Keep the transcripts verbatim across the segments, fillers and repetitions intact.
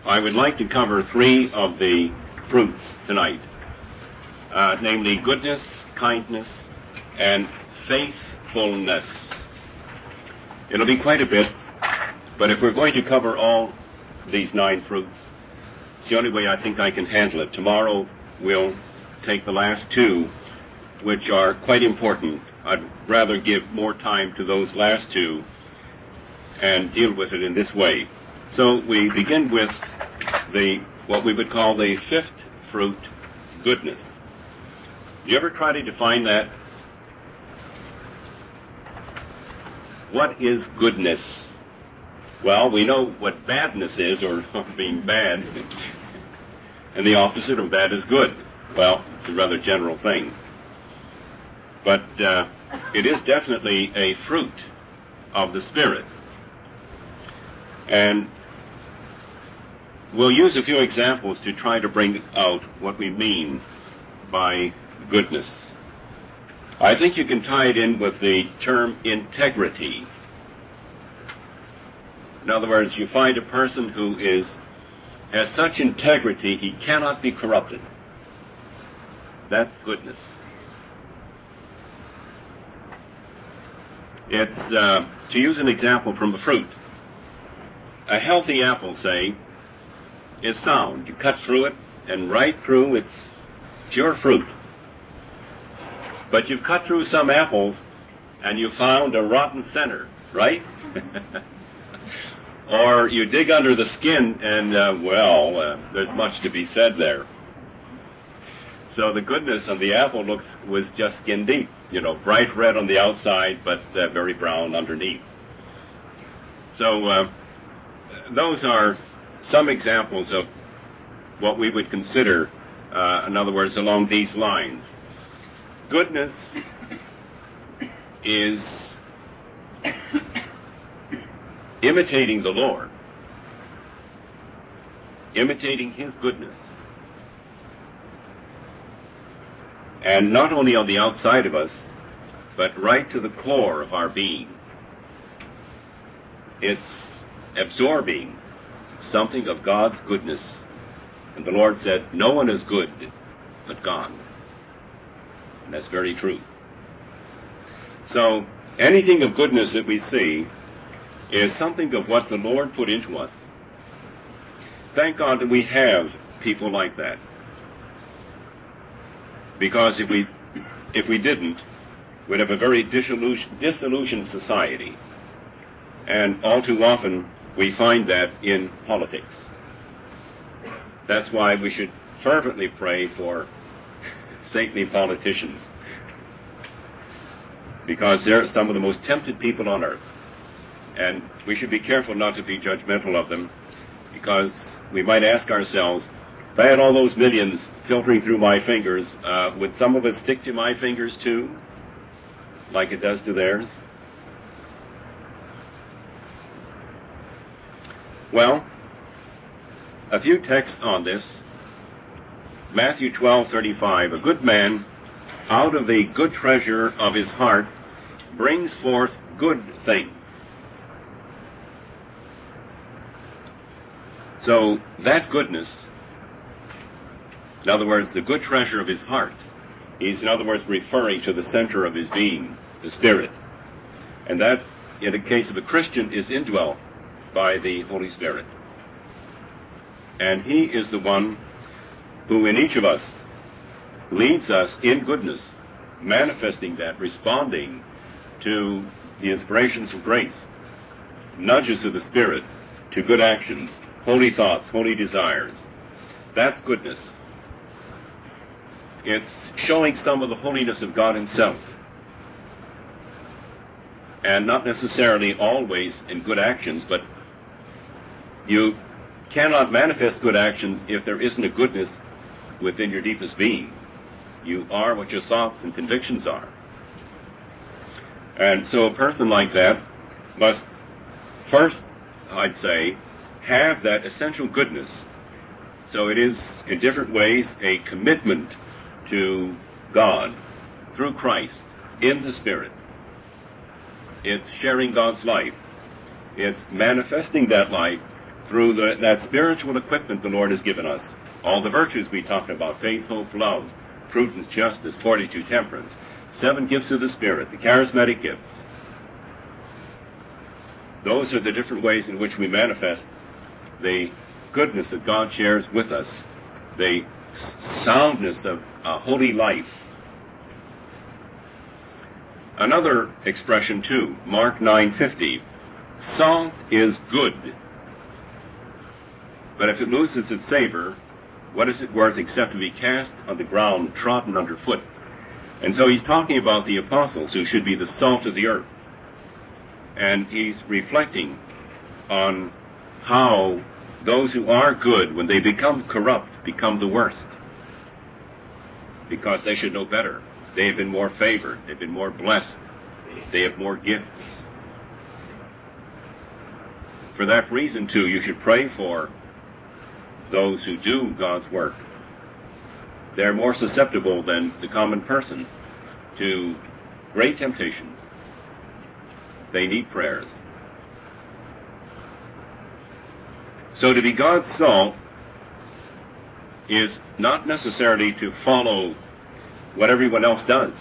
I would like to cover three of the fruits tonight, uh, namely goodness, kindness, and faithfulness. It'll be quite a bit, but if we're going to cover all these nine fruits, it's the only way I think I can handle it. Tomorrow we'll take the last two, which are quite important. I'd rather give more time to those last two and deal with it in this way. So we begin with the what we would call the fifth fruit, goodness. You ever try to define that? What is goodness? Well, we know what badness is, or being bad, and the opposite of bad is good. Well, it's a rather general thing. But uh, it is definitely a fruit of the Spirit. And we'll use a few examples to try to bring out what we mean by goodness. I think you can tie it in with the term integrity. In other words, you find a person who is has such integrity he cannot be corrupted. That's goodness. It's, uh, to use an example from a fruit, a healthy apple, say, is sound. You cut through it, and right through it's pure fruit. But you've cut through some apples, and you found a rotten center, right? Or you dig under the skin, and, uh, well, uh, there's much to be said there. So the goodness of the apple looks was just skin deep, you know, bright red on the outside, but uh, very brown underneath. So uh, those are some examples of what we would consider, uh, in other words, along these lines. Goodness is imitating the Lord, imitating His goodness. And not only on the outside of us, but right to the core of our being. It's absorbing something of God's goodness. And the Lord said, no one is good but God. And that's very true. So anything of goodness that we see is something of what the Lord put into us. Thank God that we have people like that. Because if we if we didn't, we'd have a very disillusioned, disillusioned society. And all too often, we find that in politics. That's why we should fervently pray for saintly politicians. Because they're some of the most tempted people on earth. And we should be careful not to be judgmental of them, because we might ask ourselves, if I had all those millions filtering through my fingers, uh, would some of it stick to my fingers too, like it does to theirs? Well, a few texts on this. Matthew twelve thirty-five, a good man out of the good treasure of his heart brings forth good things. So that goodness, in other words, the good treasure of his heart, he's in other words referring to the center of his being, the Spirit. And that, in the case of a Christian, is indwelt by the Holy Spirit. And He is the one who in each of us leads us in goodness, manifesting that, responding to the inspirations of grace, nudges of the Spirit to good actions, holy thoughts, holy desires. That's goodness. It's showing some of the holiness of God Himself. And not necessarily always in good actions, but you cannot manifest good actions if there isn't a goodness within your deepest being. You are what your thoughts and convictions are. And so a person like that must first, I'd say, have that essential goodness. So it is, in different ways, a commitment to God through Christ in the Spirit. It's sharing God's life. It's manifesting that life through the, that spiritual equipment the Lord has given us, all the virtues we talked about, faith, hope, love, prudence, justice, fortitude, temperance, seven gifts of the Spirit, the charismatic gifts. Those are the different ways in which we manifest the goodness that God shares with us, the soundness of a holy life. Another expression too, Mark nine fifty, salt is good, but if it loses its savor, what is it worth except to be cast on the ground, trodden underfoot? And so he's talking about the apostles who should be the salt of the earth. And he's reflecting on how those who are good, when they become corrupt, become the worst. Because they should know better. They have been more favored. They've been more blessed. They have more gifts. For that reason, too, you should pray for those who do God's work. They're more susceptible than the common person to great temptations. They need prayers. So to be God's salt is not necessarily to follow what everyone else does.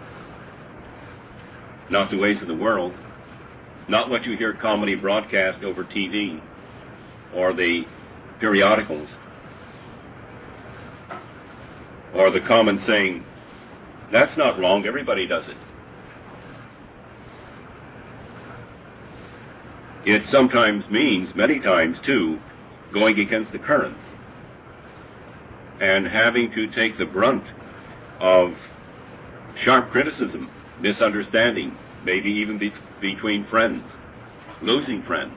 Not the ways of the world. Not what you hear comedy broadcast over T V or the periodicals or the common saying, that's not wrong, everybody does it. It sometimes means, many times too, going against the current and having to take the brunt of sharp criticism, misunderstanding, maybe even be- between friends, losing friends.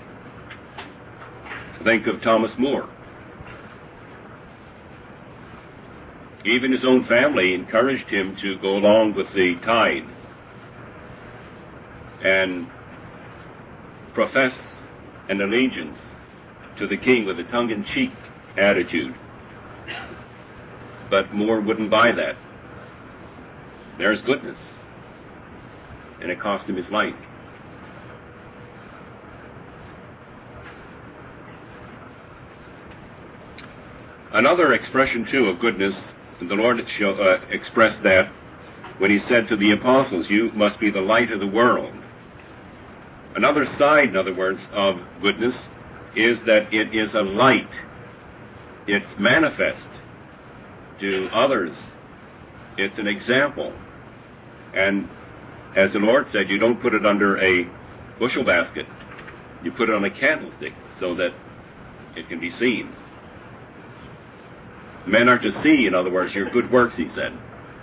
Think of Thomas More. Even his own family encouraged him to go along with the tide and profess an allegiance to the king with a tongue-in-cheek attitude. But More wouldn't buy that. There's goodness. And it cost him his life. Another expression, too, of goodness, the Lord show, uh, expressed that when he said to the apostles, you must be the light of the world. Another side, in other words, of goodness is that it is a light. It's manifest to others. It's an example. And as the Lord said, you don't put it under a bushel basket. You put it on a candlestick so that it can be seen. Men are to see, in other words, your good works, he said.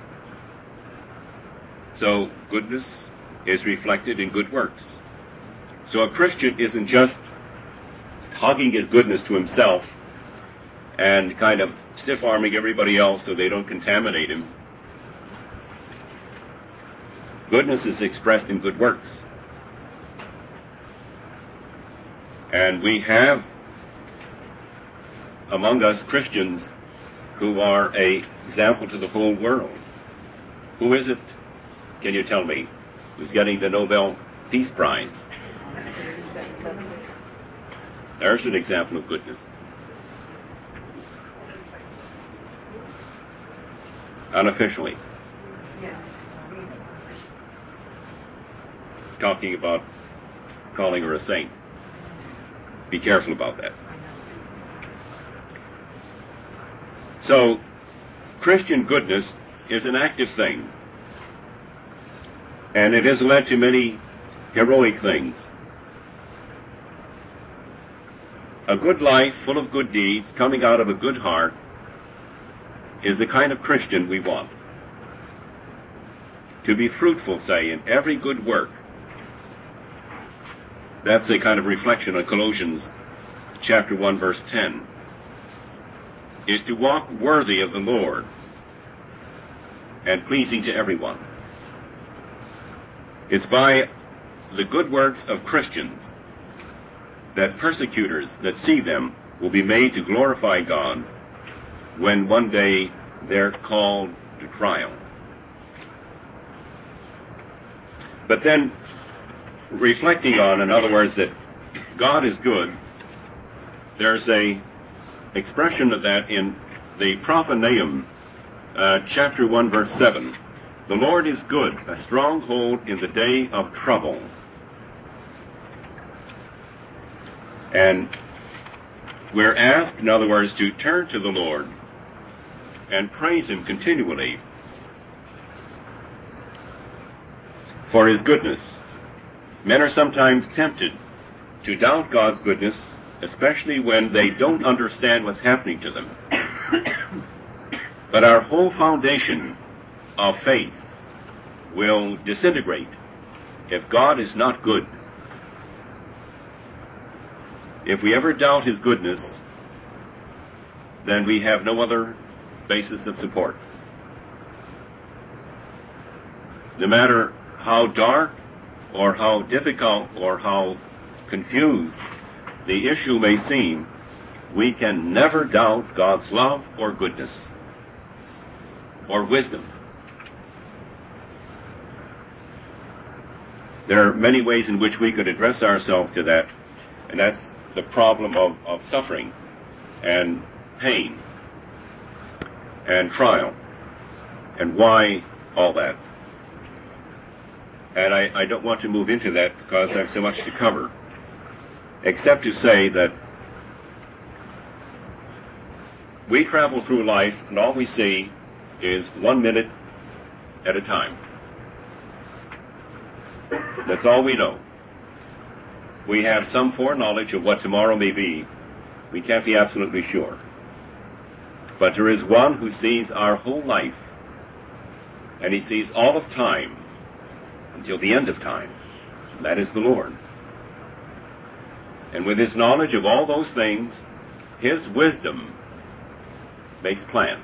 So goodness is reflected in good works. So a Christian isn't just hugging his goodness to himself and kind of stiff-arming everybody else so they don't contaminate him. Goodness is expressed in good works. And we have among us Christians who are an example to the whole world. Who is it, can you tell me, who's getting the Nobel Peace Prize? There's an example of goodness. Unofficially. Talking about calling her a saint. Be careful about that. So, Christian goodness is an active thing. And it has led to many heroic things. A good life full of good deeds coming out of a good heart is the kind of Christian we want. To be fruitful, say, in every good work. That's a kind of reflection on Colossians chapter one, verse ten. Is to walk worthy of the Lord and pleasing to everyone. It's by the good works of Christians that persecutors that see them will be made to glorify God when one day they're called to trial. But then, reflecting on, in other words, that God is good, There's a expression of that in the prophet Nahum, uh, chapter one, verse seven. The Lord is good, a stronghold in the day of trouble. And we're asked, in other words, to turn to the Lord and praise Him continually for His goodness. Men are sometimes tempted to doubt God's goodness, especially when they don't understand what's happening to them. But our whole foundation of faith will disintegrate if God is not good. If we ever doubt His goodness, then we have no other basis of support. No matter how dark or how difficult or how confused the issue may seem, we can never doubt God's love or goodness or wisdom. There are many ways in which we could address ourselves to that, and that's the problem of, of suffering and pain and trial and why all that. And I, I don't want to move into that because I have so much to cover, except to say that we travel through life and all we see is one minute at a time. That's all we know. We have some foreknowledge of what tomorrow may be. We can't be absolutely sure. But there is one who sees our whole life, and He sees all of time until the end of time. And that is the Lord. And with His knowledge of all those things, His wisdom makes plans.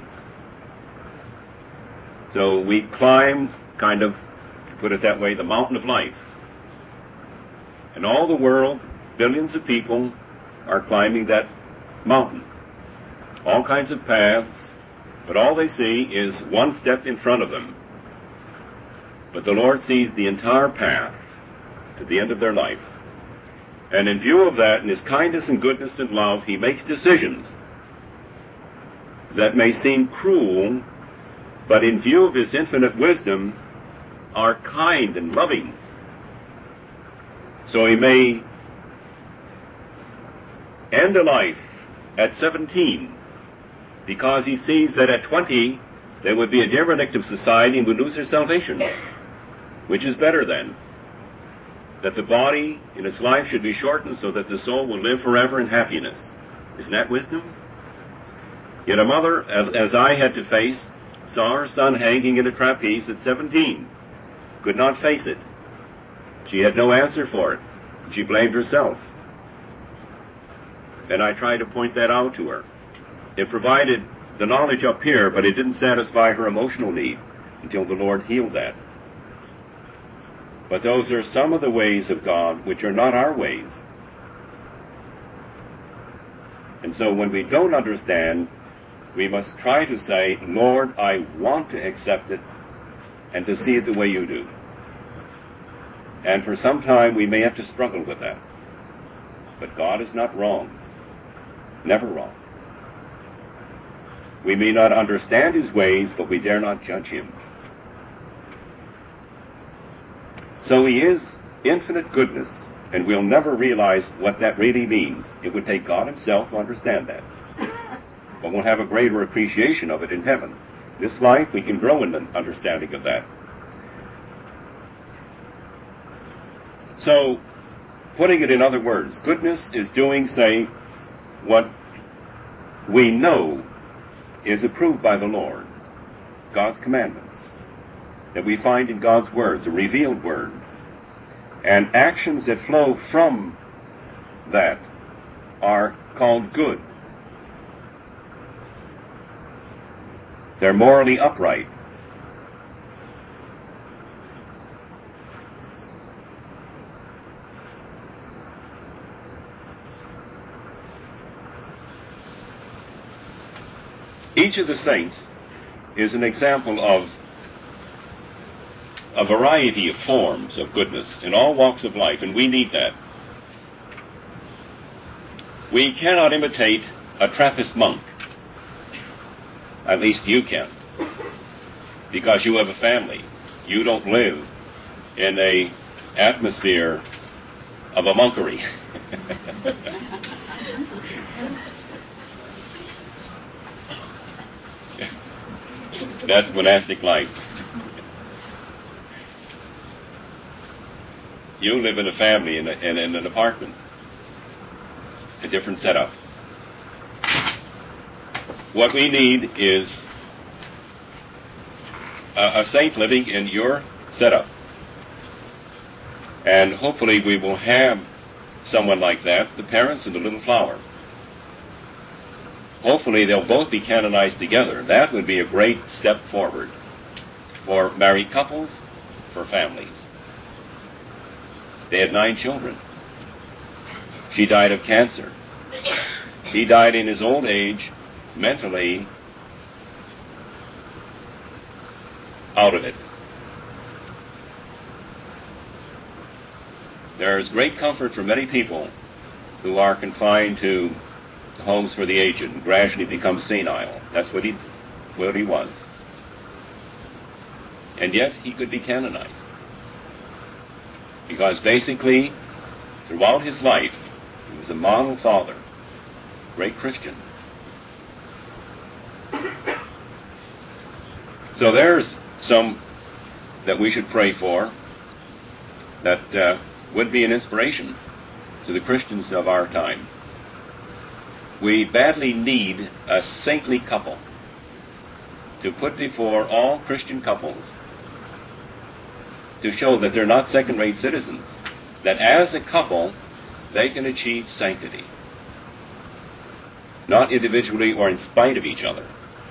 So we climb, kind of, to put it that way, the mountain of life. And all the world, billions of people, are climbing that mountain. All kinds of paths, but all they see is one step in front of them. But the Lord sees the entire path to the end of their life. And in view of that, in His kindness and goodness and love, He makes decisions that may seem cruel, but in view of His infinite wisdom, are kind and loving. So He may end a life at seventeen, because He sees that at twenty there would be a derelict of society and would lose their salvation. Which is better then? That the body in its life should be shortened so that the soul will live forever in happiness. Isn't that wisdom? Yet a mother, as, as I had to face, saw her son hanging in a trapeze at seventeen. Could not face it. She had no answer for it. She blamed herself. And I tried to point that out to her. It provided the knowledge up here, but it didn't satisfy her emotional need until the Lord healed that. But those are some of the ways of God which are not our ways. And so when we don't understand, we must try to say, Lord, I want to accept it and to see it the way you do. And for some time we may have to struggle with that. But God is not wrong. Never wrong. We may not understand His ways, but we dare not judge Him. So He is infinite goodness, and we'll never realize what that really means. It would take God Himself to understand that. But we'll have a greater appreciation of it in heaven. This life, we can grow in an understanding of that. So, putting it in other words, goodness is doing, say, what we know is approved by the Lord, God's commandments, that we find in God's words, the revealed word, and actions that flow from that are called good. They're morally upright. Each of the saints is an example of a variety of forms of goodness in all walks of life, and we need that. We cannot imitate a Trappist monk. At least you can, because you have a family. You don't live in a atmosphere of a monkery. That's monastic life. You live in a family, in, a, in, in an apartment, a different setup. What we need is a, a saint living in your setup. And hopefully we will have someone like that, the parents and the little flower. Hopefully they'll both be canonized together. That would be a great step forward for married couples, for families. They had nine children. She died of cancer. He died in his old age, mentally out of it. There is great comfort for many people who are confined to homes for the aged and gradually become senile. That's what he, what he was. And yet he could be canonized. Because basically, throughout his life, he was a model father, great Christian. So there's some that we should pray for that uh, would be an inspiration to the Christians of our time. We badly need a saintly couple to put before all Christian couples to show that they're not second-rate citizens, that as a couple they can achieve sanctity, not individually or in spite of each other.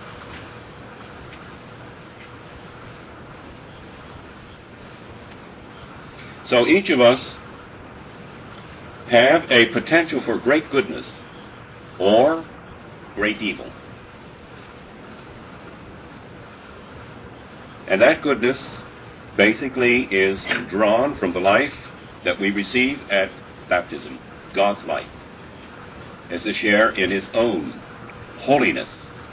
So each of us have a potential for great goodness or great evil. And that goodness basically is drawn from the life that we receive at baptism, God's life, as a share in his own holiness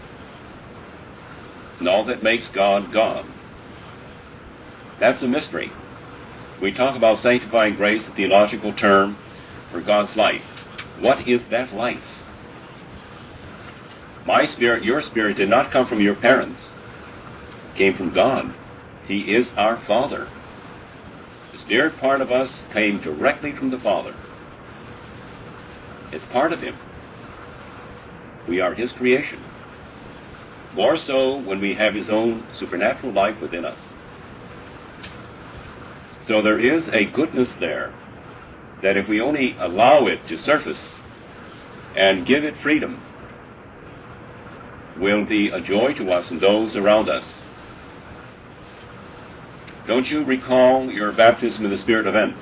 and all that makes God God. That's a mystery. We talk about sanctifying grace, a theological term for God's life. What is that life? My spirit, your spirit, did not come from your parents. It came from God. He is our Father. The spirit part of us came directly from the Father. It's part of him. We are his creation. More so when we have his own supernatural life within us. So there is a goodness there that if we only allow it to surface and give it freedom, will be a joy to us and those around us. Don't you recall your baptism in the Spirit event?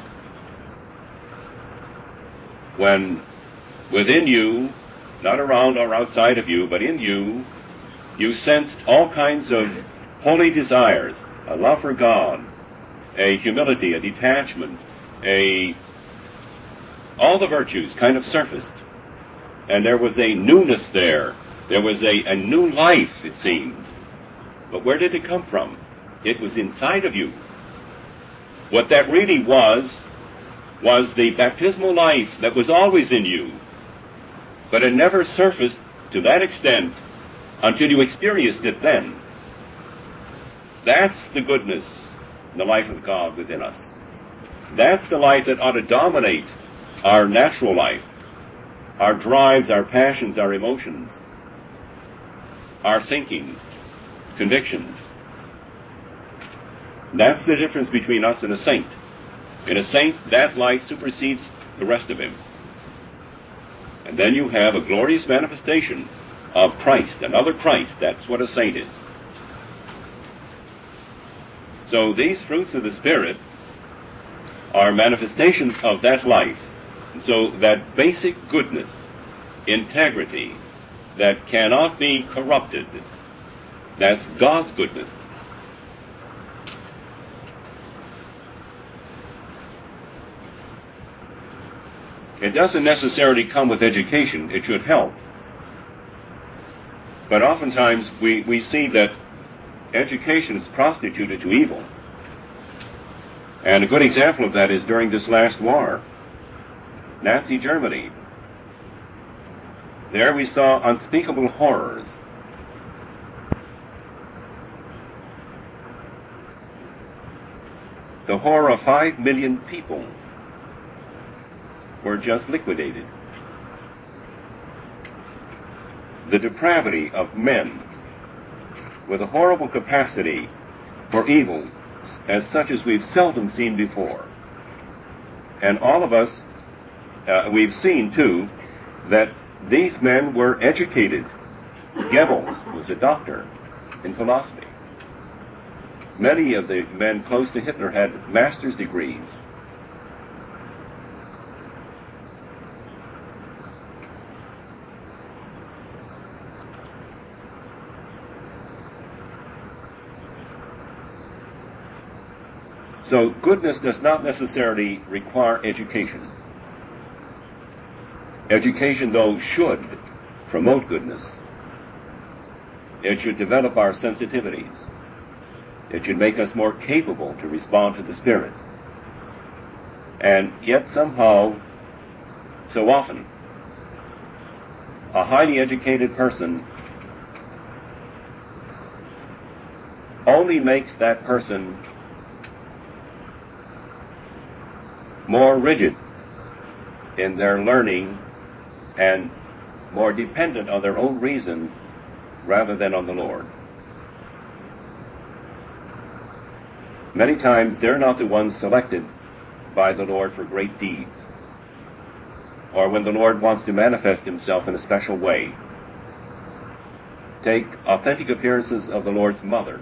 When within you, not around or outside of you, but in you, you sensed all kinds of holy desires, a love for God, a humility, a detachment, a all the virtues kind of surfaced. And there was a newness there. There was a, a new life, it seemed. But where did it come from? It was inside of you. What that really was, was the baptismal life that was always in you. But it never surfaced to that extent until you experienced it then. That's the goodness, the life of God within us. That's the life that ought to dominate our natural life, our drives, our passions, our emotions, our thinking, convictions. That's the difference between us and a saint. In a saint, that life supersedes the rest of him. And then you have a glorious manifestation of Christ, another Christ. That's what a saint is. So these fruits of the Spirit are manifestations of that life. And so that basic goodness, integrity, that cannot be corrupted, that's God's goodness. It doesn't necessarily come with education. It should help. But oftentimes we, we see that education is prostituted to evil. And a good example of that is during this last war, Nazi Germany. There we saw unspeakable horrors. The horror of five million people were just liquidated. The depravity of men with a horrible capacity for evil as such as we've seldom seen before. And all of us, uh, we've seen too, that these men were educated. Goebbels was a doctor in philosophy. Many of the men close to Hitler had master's degrees. So goodness does not necessarily require education. Education, though, should promote goodness. It should develop our sensitivities. It should make us more capable to respond to the Spirit. And yet somehow, so often, a highly educated person only makes that person more rigid in their learning and more dependent on their own reason rather than on the Lord. Many times they're not the ones selected by the Lord for great deeds, or when the Lord wants to manifest himself in a special way. Take authentic appearances of the Lord's mother.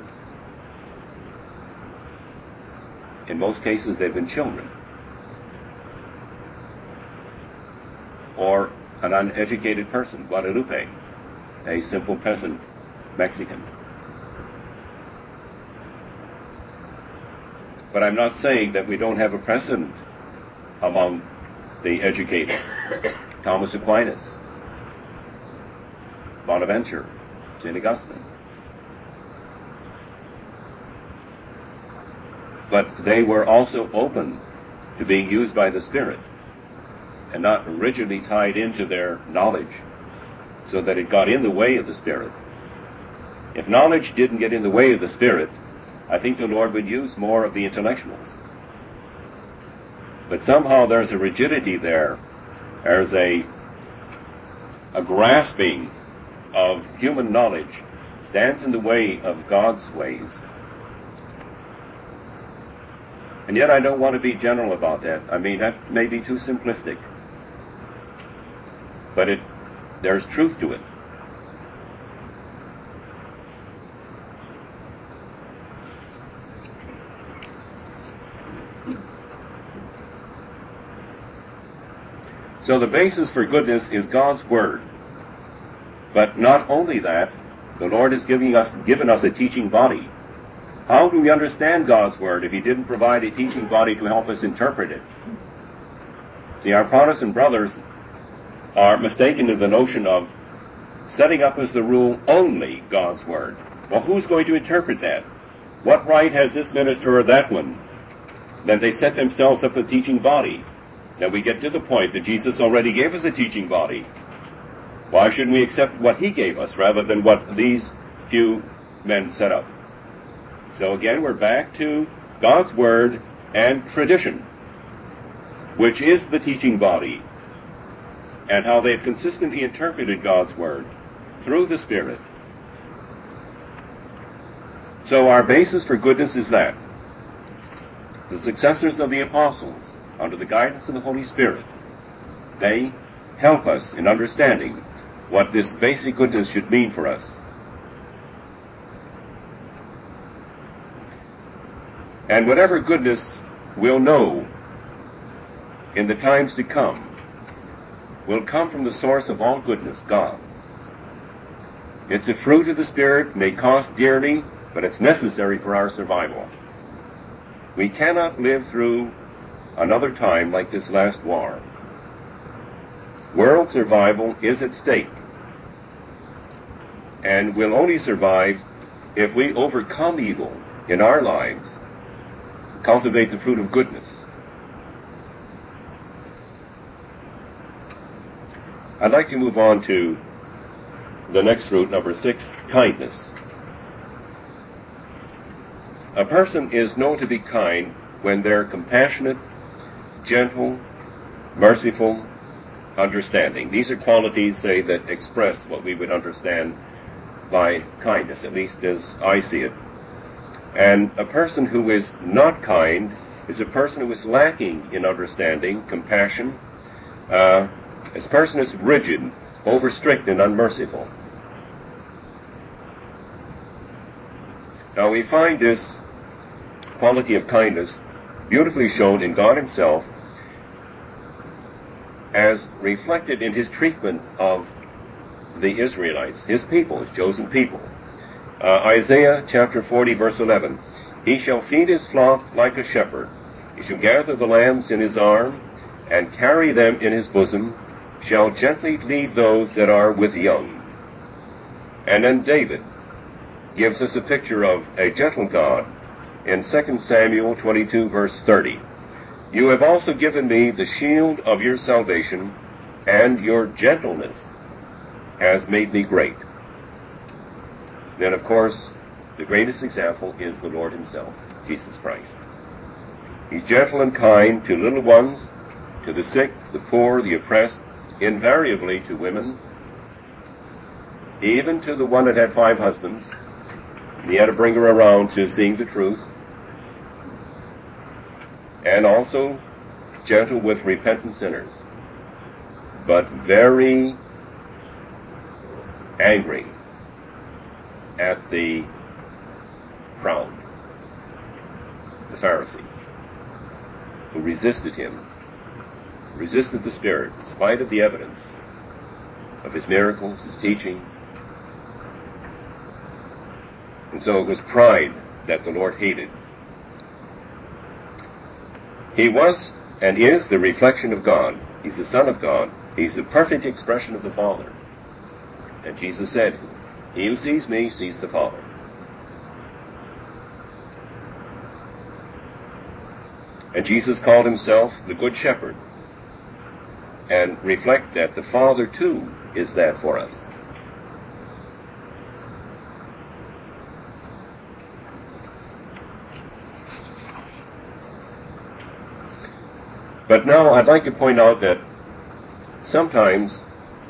In most cases they've been children, or an uneducated person, Guadalupe, a simple peasant Mexican. But I'm not saying that we don't have a precedent among the educated. Thomas Aquinas, Bonaventure, Saint Augustine. But they were also open to being used by the Spirit and not rigidly tied into their knowledge so that it got in the way of the Spirit. If knowledge didn't get in the way of the Spirit, I think the Lord would use more of the intellectuals. But somehow there's a rigidity there. There's a, a grasping of human knowledge stands in the way of God's ways. And yet I don't want to be general about that. I mean, that may be too simplistic. But it, there's truth to it. So the basis for goodness is God's Word. But not only that, the Lord has given us, given us a teaching body. How do we understand God's Word if He didn't provide a teaching body to help us interpret it? See, our Protestant brothers are mistaken in the notion of setting up as the rule only God's Word. Well, who's going to interpret that? What right has this minister or that one? Then they set themselves up a teaching body. Now we get to the point that Jesus already gave us a teaching body. Why shouldn't we accept what He gave us rather than what these few men set up? So again, we're back to God's Word and tradition, which is the teaching body, and how they've consistently interpreted God's Word through the Spirit. So our basis for goodness is that. The successors of the apostles, under the guidance of the Holy Spirit, they help us in understanding what this basic goodness should mean for us. And whatever goodness we'll know in the times to come will come from the source of all goodness, God. It's a fruit of the Spirit, may cost dearly, but it's necessary for our survival. We cannot live through another time like this last war World survival is at stake, and will only survive if we overcome evil in our lives, cultivate the fruit of goodness. I'd like to move on to the next fruit, number six, kindness. A person is known to be kind when they're compassionate, gentle, merciful, understanding. These are qualities, say, that express what we would understand by kindness, at least as I see it. And a person who is not kind is a person who is lacking in understanding, compassion. Uh, this person is rigid, over strict, and unmerciful. Now we find this quality of kindness beautifully shown in God himself as reflected in his treatment of the Israelites, his people, his chosen people. Uh, Isaiah chapter forty, verse eleven. He shall feed his flock like a shepherd. He shall gather the lambs in his arm, and carry them in his bosom, shall gently lead those that are with young. And then David gives us a picture of a gentle God in Second Samuel twenty-two, verse thirty. You have also given me the shield of your salvation, and your gentleness has made me great. Then, of course, the greatest example is the Lord himself, Jesus Christ. He's gentle and kind to little ones, to the sick, the poor, the oppressed, invariably to women, even to the one that had five husbands. He had to bring her around to seeing the truth. And also gentle with repentant sinners, but very angry at the proud, the Pharisees, who resisted him, resisted the Spirit, in spite of the evidence of his miracles, his teaching. And so it was pride that the Lord hated. He was and is the reflection of God. He's the Son of God. He's the perfect expression of the Father. And Jesus said, he who sees me sees the Father. And Jesus called himself the Good Shepherd, and reflect that the Father too is that for us. But now I'd like to point out that sometimes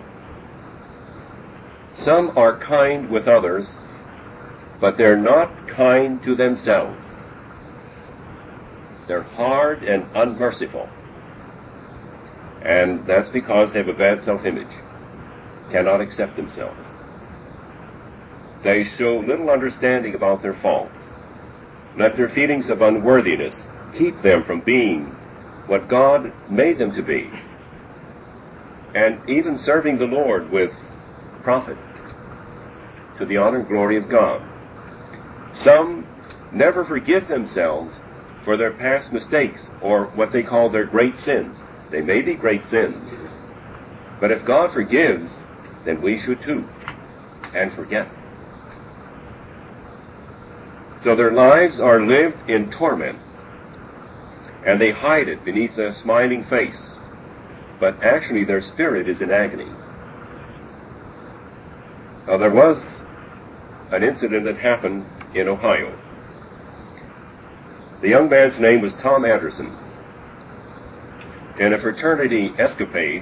some are kind with others, but they're not kind to themselves. They're hard and unmerciful. And that's because they have a bad self-image, cannot accept themselves. They show little understanding about their faults. Let their feelings of unworthiness keep them from being what God made them to be, and even serving the Lord with profit to the honor and glory of God. Some never forgive themselves for their past mistakes, or what they call their great sins. They may be great sins, but if God forgives, then we should too, and forget. So their lives are lived in torment, and they hide it beneath a smiling face, but actually their spirit is in agony. Now, there was an incident that happened in Ohio. The young man's name was Tom Anderson. In a fraternity escapade,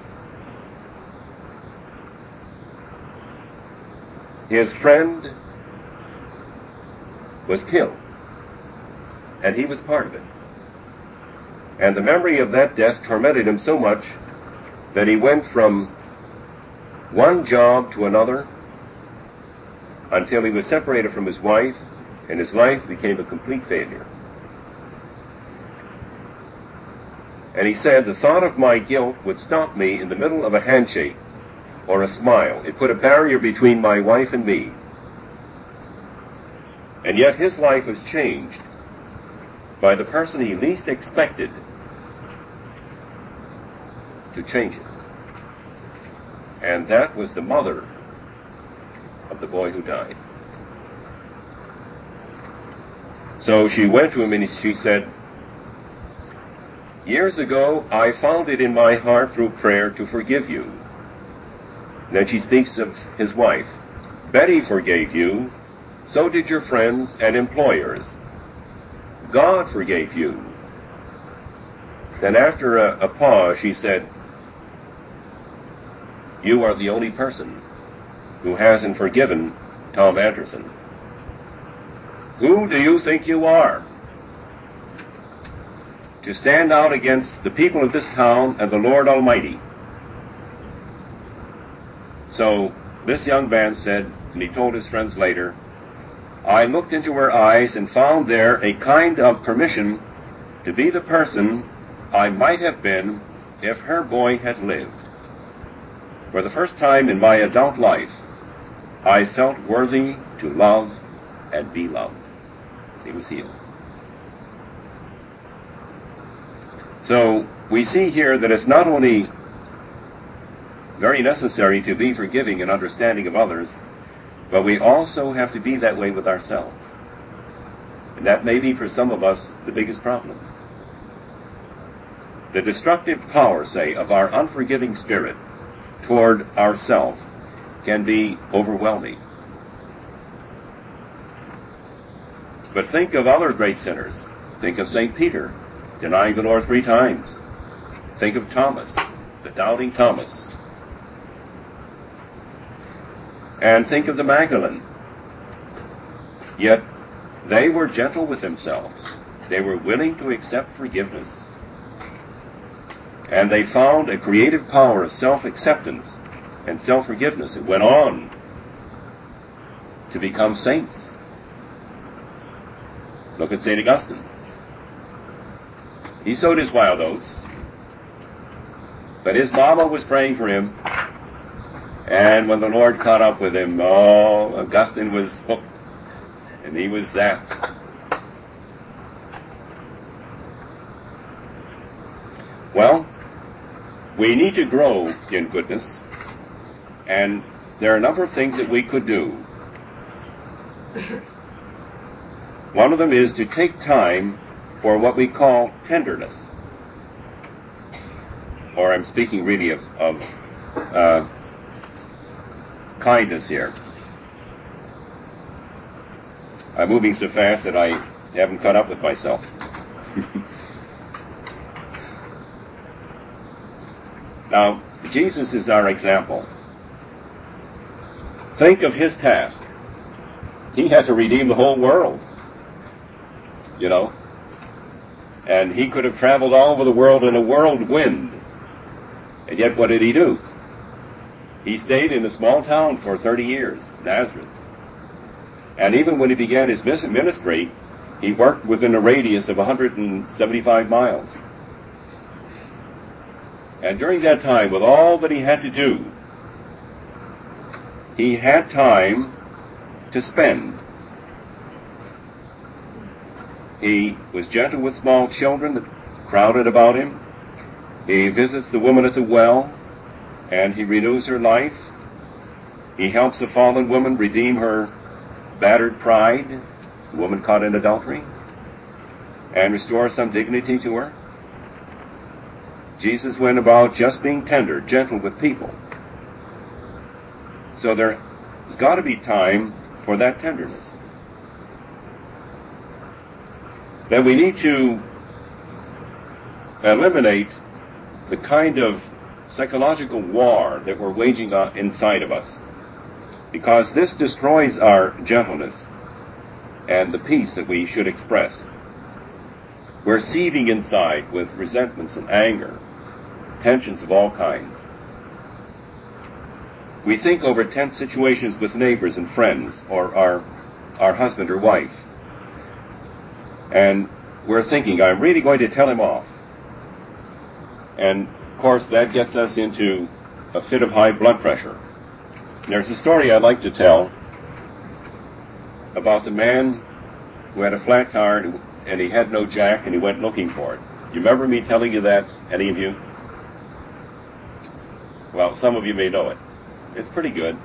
his friend was killed, and he was part of it. And the memory of that death tormented him so much that he went from one job to another until he was separated from his wife, and his life became a complete failure. And he said, the thought of my guilt would stop me in the middle of a handshake or a smile. It put a barrier between my wife and me. And yet his life was changed by the person he least expected to change it. and that was the mother of the boy who died. So she went to him and she said, "Years ago, I found it in my heart through prayer to forgive you." Then she speaks of his wife. "Betty forgave you, so did your friends and employers. God forgave you." Then after a, a pause, she said, "You are the only person who hasn't forgiven Tom Anderson. Who do you think you are to stand out against the people of this town and the Lord Almighty?" So this young man said, and he told his friends later, "I looked into her eyes and found there a kind of permission to be the person I might have been if her boy had lived. For the first time in my adult life, I felt worthy to love and be loved." He was healed. So we see here that it's not only very necessary to be forgiving and understanding of others, but we also have to be that way with ourselves. And that may be for some of us the biggest problem. The destructive power, say, of our unforgiving spirit toward ourselves can be overwhelming. But think of other great sinners. Think of Saint Peter, denying the Lord three times. Think of Thomas, the doubting Thomas. And think of the Magdalene. Yet they were gentle with themselves. They were willing to accept forgiveness. And they found a creative power of self-acceptance and self-forgiveness. It went on to become saints. Look at Saint Augustine. He sowed his wild oats, but his mama was praying for him, and when the Lord caught up with him, oh, Augustine was hooked, and he was zapped. Well, we need to grow in goodness, and there are a number of things that we could do. One of them is to take time for what we call tenderness. Or I'm speaking really of, of uh, kindness here. I'm moving so fast that I haven't caught up with myself. Now, Jesus is our example. Think of his task. He had to redeem the whole world. You know, and he could have traveled all over the world in a whirlwind. And yet what did he do? He stayed in a small town for thirty years, Nazareth. And even when he began his ministry, he worked within a radius of one hundred seventy-five miles. And during that time, with all that he had to do, he had time to spend. He was gentle with small children that crowded about him. He visits the woman at the well, and he renews her life. He helps a fallen woman redeem her battered pride, the woman caught in adultery, and restore some dignity to her. Jesus went about just being tender, gentle with people. So there's got to be time for that tenderness. Then we need to eliminate the kind of psychological war that we're waging inside of us, because this destroys our gentleness and the peace that we should express. We're seething inside with resentments and anger, tensions of all kinds. We think over tense situations with neighbors and friends, or our, our husband or wife. And we're thinking, I'm really going to tell him off. And, of course, that gets us into a fit of high blood pressure. There's a story I'd like to tell about the man who had a flat tire and he had no jack and he went looking for it. Do you remember me telling you that, any of you? Well, some of you may know it. It's pretty good.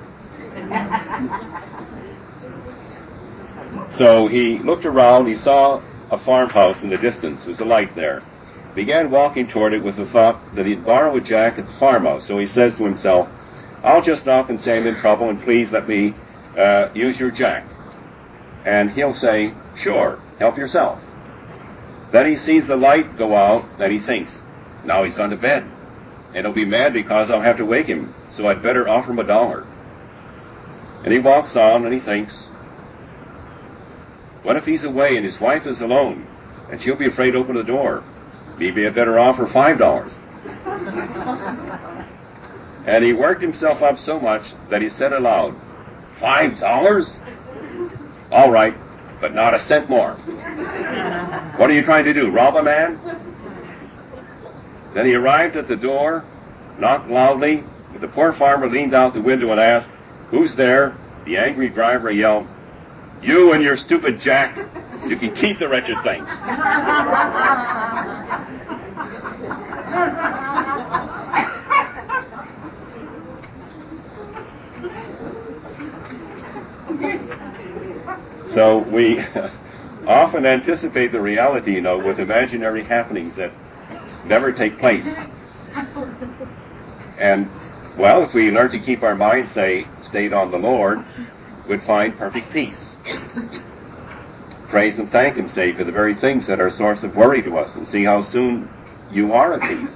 So he looked around, he saw a farmhouse in the distance. There's a light there. Began walking toward it with the thought that he'd borrow a jack at the farmhouse. So he says to himself, I'll just knock and say I'm in trouble, and please let me uh, use your jack. And he'll say, sure, help yourself. Then he sees the light go out, then he thinks, now he's gone to bed. And he'll be mad because I'll have to wake him, so I'd better offer him a dollar. And he walks on and he thinks, what if he's away and his wife is alone, and she'll be afraid to open the door? Maybe I'd better offer five dollars. And he worked himself up so much that he said aloud, Five dollars? All right, but not a cent more. What are you trying to do, rob a man? Then he arrived at the door, knocked loudly. The poor farmer leaned out the window and asked, who's there? The angry driver yelled, you and your stupid jack. You can keep the wretched thing. So we often anticipate the reality, you know, with imaginary happenings that never take place. And, well, if we learn to keep our minds, say, stayed on the Lord, we'd find perfect peace. Praise and thank Him, say, for the very things that are a source of worry to us, and see how soon you are at peace.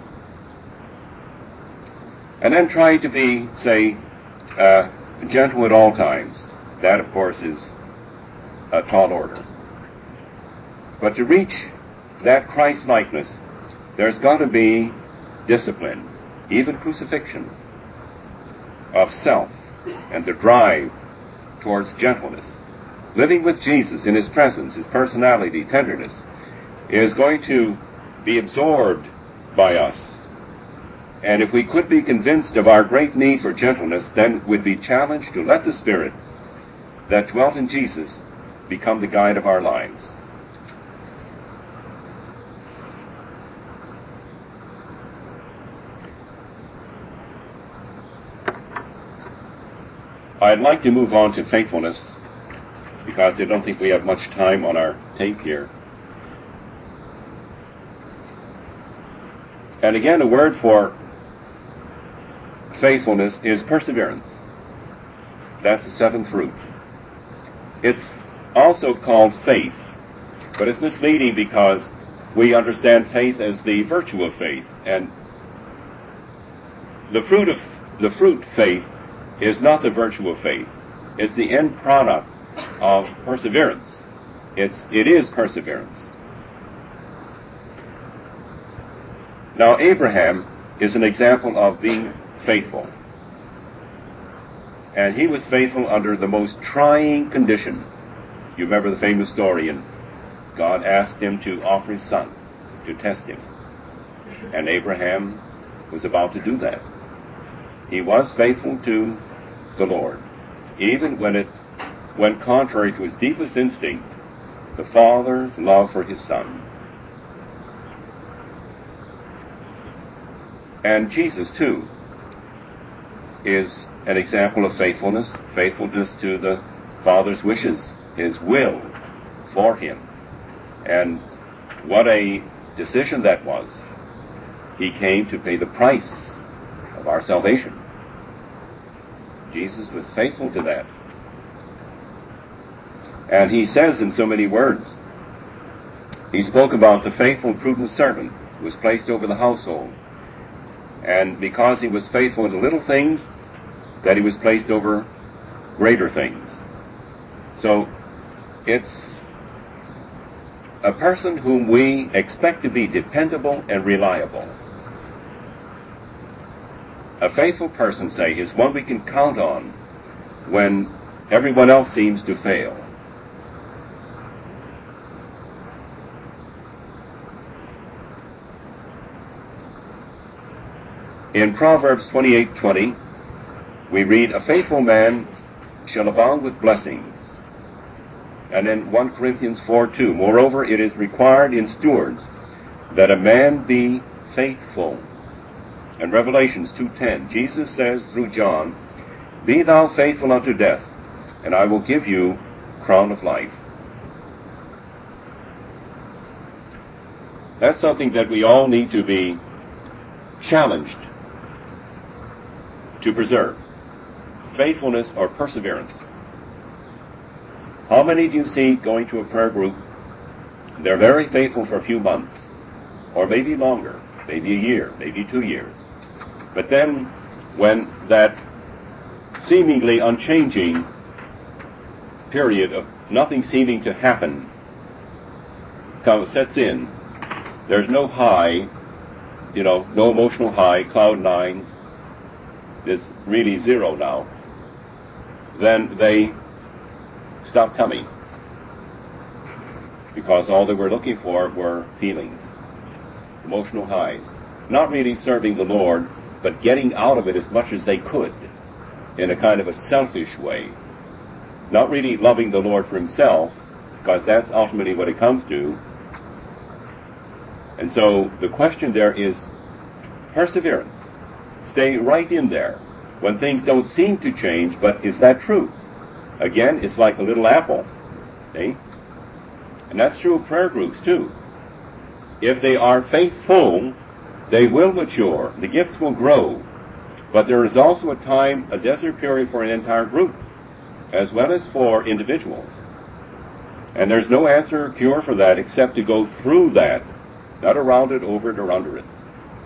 And then try to be, say, uh, gentle at all times. That, of course, is a tall order. But to reach that Christ-likeness, there's got to be discipline, even crucifixion, of self, and the drive towards gentleness. Living with Jesus in His presence, His personality, tenderness, is going to be absorbed by us. And if we could be convinced of our great need for gentleness, then we'd be challenged to let the Spirit that dwelt in Jesus become the guide of our lives. I'd like to move on to faithfulness, because I don't think we have much time on our tape here. And again, a word for faithfulness is perseverance. That's the seventh fruit. It's also called faith, but it's misleading because we understand faith as the virtue of faith, and the fruit of the fruit faith is not the virtue of faith. It's the end product of perseverance. It's it is perseverance. Now, Abraham is an example of being faithful. And he was faithful under the most trying condition. You remember the famous story, and God asked him to offer his son to test him. And Abraham was about to do that. He was faithful to the Lord, even when it went contrary to his deepest instinct, the father's love for his son. And Jesus, too, is an example of faithfulness, faithfulness to the Father's wishes, His will for him. And what a decision that was. He came to pay the price of our salvation. Jesus was faithful to that. And he says in so many words, he spoke about the faithful, prudent servant who was placed over the household. And because he was faithful in the little things, that he was placed over greater things. So it's a person whom we expect to be dependable and reliable. A faithful person, say, is one we can count on when everyone else seems to fail. In Proverbs twenty-eight twenty, we read, a faithful man shall abound with blessings. And in First Corinthians four two, moreover, it is required in stewards that a man be faithful And Revelations two ten, Jesus says through John, "Be thou faithful unto death, and I will give you crown of life." That's something that we all need to be challenged to preserve. Faithfulness or perseverance. How many do you see going to a prayer group? They're very faithful for a few months, or maybe longer, maybe a year, maybe two years. But then, when that seemingly unchanging period of nothing seeming to happen comes, sets in, there's no high, you know, no emotional high, cloud nines, there's really zero now, then they stop coming. Because all they were looking for were feelings, emotional highs. Not really serving the Lord, but getting out of it as much as they could in a kind of a selfish way. Not really loving the Lord for himself, because that's ultimately what it comes to. And so the question there is perseverance. Stay right in there when things don't seem to change, but is that true? Again, it's like a little apple. See? And that's true of prayer groups too. If they are faithful, they will mature. The gifts will grow. But there is also a time, a desert period for an entire group, as well as for individuals. And there's no answer or cure for that except to go through that, not around it, over it, or under it.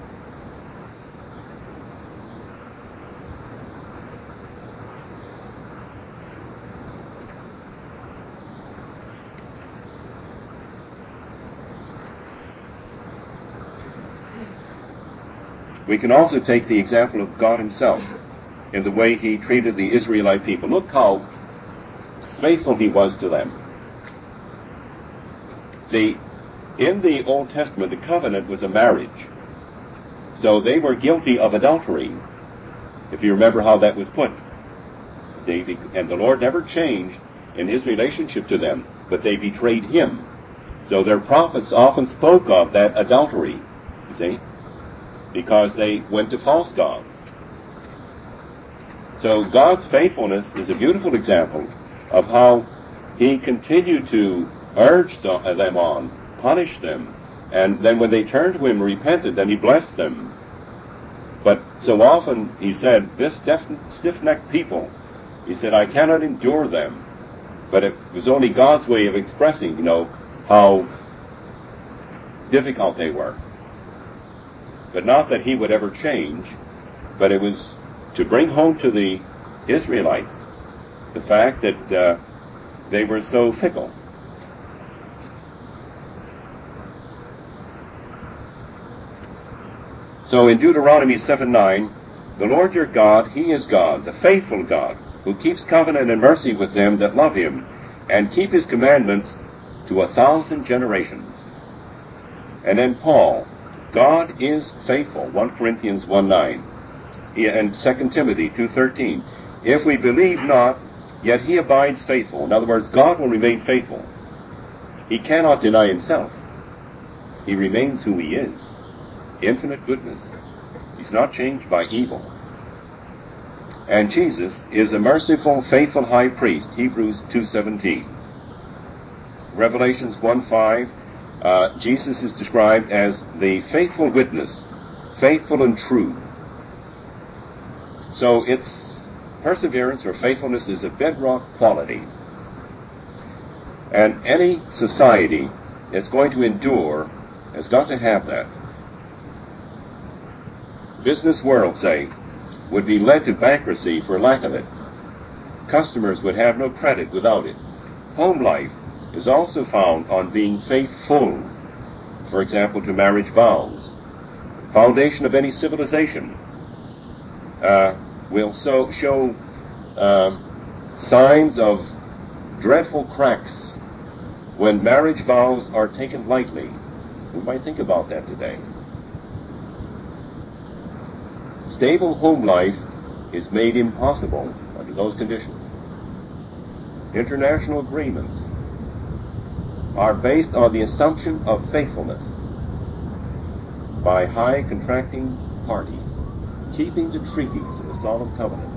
We can also take the example of God himself in the way he treated the Israelite people. Look how faithful he was to them. See, in the Old Testament, the covenant was a marriage. So they were guilty of adultery, if you remember how that was put. They, and the Lord never changed in his relationship to them, but they betrayed him. So their prophets often spoke of that adultery, you see, because they went to false gods. So God's faithfulness is a beautiful example of how he continued to urge them on, punish them, and then when they turned to him and repented, then he blessed them. But so often he said, this stiff-necked people, he said, I cannot endure them. But it was only God's way of expressing, you know, how difficult they were. But not that he would ever change, but it was to bring home to the Israelites the fact that uh, they were so fickle. So in Deuteronomy seven nine, the Lord your God, he is God, the faithful God, who keeps covenant and mercy with them that love him, and keep his commandments to a thousand generations. And then Paul, God is faithful, First Corinthians one nine, and Second Timothy two thirteen. If we believe not, yet he abides faithful. In other words, God will remain faithful. He cannot deny himself. He remains who he is. Infinite goodness. He's not changed by evil. And Jesus is a merciful, faithful high priest, Hebrews two seventeen. Revelations one five, uh, Jesus is described as the faithful witness, faithful and true. So it's perseverance or faithfulness is a bedrock quality. And any society that's going to endure has got to have that. Business world, say, would be led to bankruptcy for lack of it. Customers would have no credit without it. Home life is also found on being faithful, for example, to marriage vows. Foundation of any civilization uh, will so show uh, signs of dreadful cracks when marriage vows are taken lightly. We might think about that today. Stable home life is made impossible under those conditions. International agreements are based on the assumption of faithfulness by high contracting parties. keeping the treaties of the solemn covenant